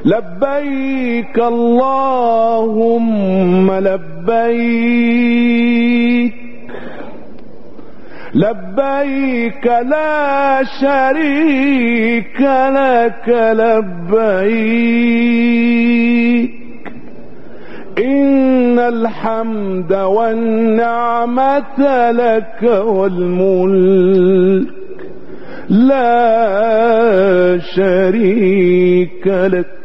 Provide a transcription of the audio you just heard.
لبيك اللهم لبيك لبيك لا شريك لك لبيك إن الحمد والنعمة لك والملك لا شريك لك.